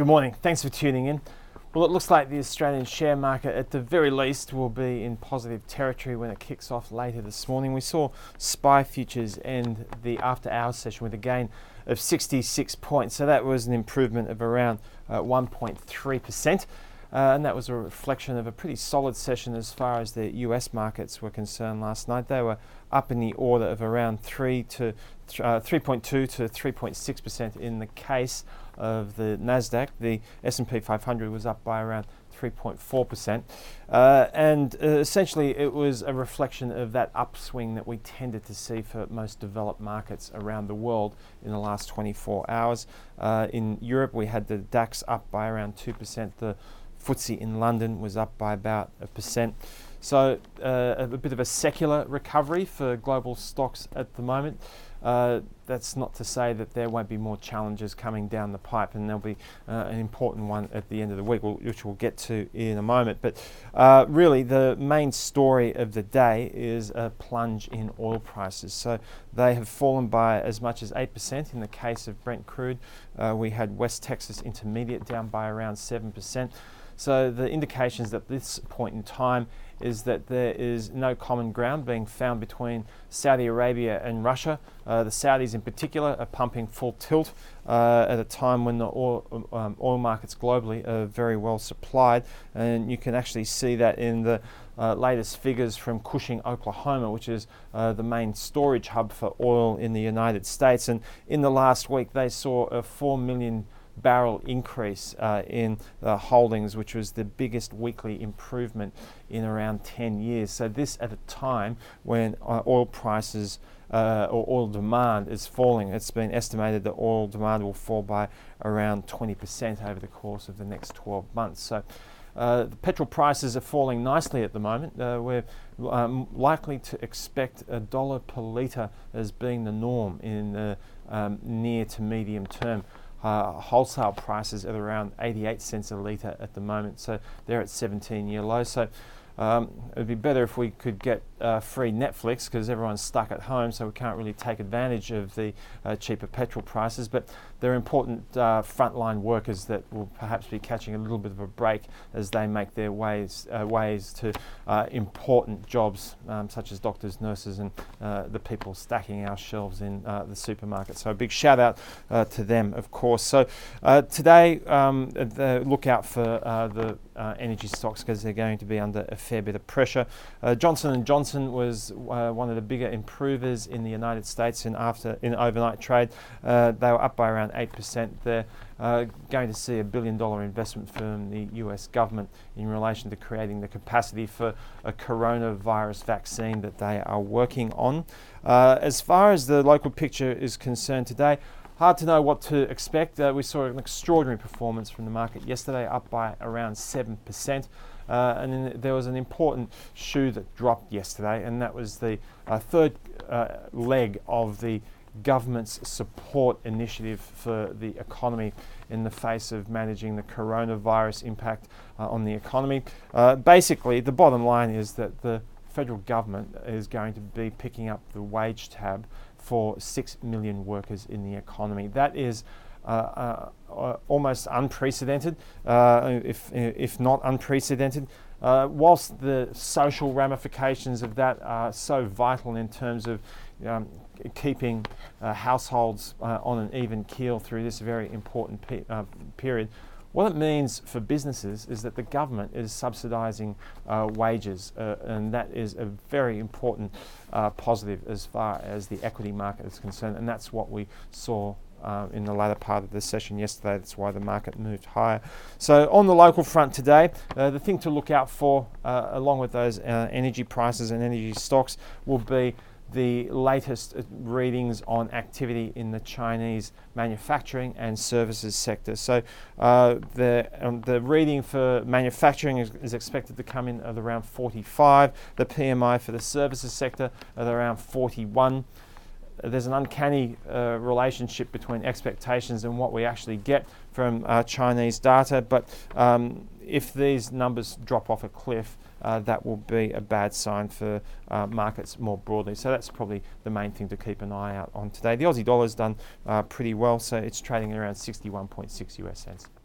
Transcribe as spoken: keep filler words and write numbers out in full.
Good morning. Thanks for tuning in. Well, it looks like the Australian share market, at the very least, will be in positive territory when it kicks off later this morning. We saw S P Y futures end the after-hours session with a gain of sixty-six points, so that was an improvement of around uh, one point three percent. Uh, and that was a reflection of a pretty solid session as far as the U S markets were concerned last night. They were up in the order of around three to uh, three point two to three point six percent in the case of the Nasdaq. The S and P five hundred was up by around three point four percent, uh, and uh, essentially it was a reflection of that upswing that we tended to see for most developed markets around the world in the last twenty-four hours. Uh, in Europe, we had the DAX up by around two percent. The F T S E in London was up by about a percent. So uh, a bit of a secular recovery for global stocks at the moment. Uh, that's not to say that there won't be more challenges coming down the pipe, and there'll be uh, an important one at the end of the week, which we'll get to in a moment. But uh, really, the main story of the day is a plunge in oil prices. So they have fallen by as much as eight percent in the case of Brent crude. Uh, we had West Texas Intermediate down by around seven percent. So the indications at this point in time is that there is no common ground being found between Saudi Arabia and Russia. Uh, the Saudis in particular are pumping full tilt uh, at a time when the oil, um, oil markets globally are very well supplied. And you can actually see that in the uh, latest figures from Cushing, Oklahoma, which is uh, the main storage hub for oil in the United States. And in the last week, they saw a four million barrel increase uh, in uh, holdings, which was the biggest weekly improvement in around ten years. So this at a time when uh, oil prices uh, or oil demand is falling. It's been estimated that oil demand will fall by around twenty percent over the course of the next twelve months. So uh, the petrol prices are falling nicely at the moment. Uh, we're um, likely to expect a dollar per litre as being the norm in the um, near to medium term. Uh, wholesale prices at around eighty-eight cents a litre at the moment, so they're at seventeen year lows. So um, it would be better if we could get uh, free Netflix, because everyone's stuck at home, so we can't really take advantage of the uh, cheaper petrol prices. But they're important uh, frontline workers that will perhaps be catching a little bit of a break as they make their ways uh, ways to uh, important jobs um, such as doctors, nurses, and uh, the people stacking our shelves in uh, the supermarket. So a big shout out uh, to them, of course. So uh, today, um, the look out for uh, the uh, energy stocks, because they're going to be under a fair bit of pressure. Uh, Johnson and Johnson was uh, one of the bigger improvers in the United States in after in overnight trade. Uh, they were up by around eight percent. They're uh, going to see a billion dollar investment from the U S government in relation to creating the capacity for a coronavirus vaccine that they are working on. Uh, as far as the local picture is concerned today, hard to know what to expect. Uh, we saw an extraordinary performance from the market yesterday, up by around seven percent. Uh, and then there was an important shoe that dropped yesterday, and that was the uh, third uh, leg of the government's support initiative for the economy in the face of managing the coronavirus impact uh, on the economy. Uh, basically, the bottom line is that the federal government is going to be picking up the wage tab for six million workers in the economy. That is uh, uh, uh, almost unprecedented, uh, if, if not unprecedented. Uh, whilst the social ramifications of that are so vital in terms of um, keeping uh, households uh, on an even keel through this very important pe- uh, period, what it means for businesses is that the government is subsidising uh, wages, uh, and that is a very important uh, positive as far as the equity market is concerned, and that's what we saw Uh, in the latter part of the session yesterday. That's why the market moved higher. So on the local front today, uh, the thing to look out for, uh, along with those uh, energy prices and energy stocks, will be the latest readings on activity in the Chinese manufacturing and services sector. So uh, the um, the reading for manufacturing is, is expected to come in at around forty-five. The P M I for the services sector at around forty-one. There's an uncanny uh, relationship between expectations and what we actually get from uh, Chinese data, but um, if these numbers drop off a cliff, uh, that will be a bad sign for uh, markets more broadly. So that's probably the main thing to keep an eye out on today. The Aussie dollar's done uh, pretty well, so it's trading around sixty-one point six U S cents.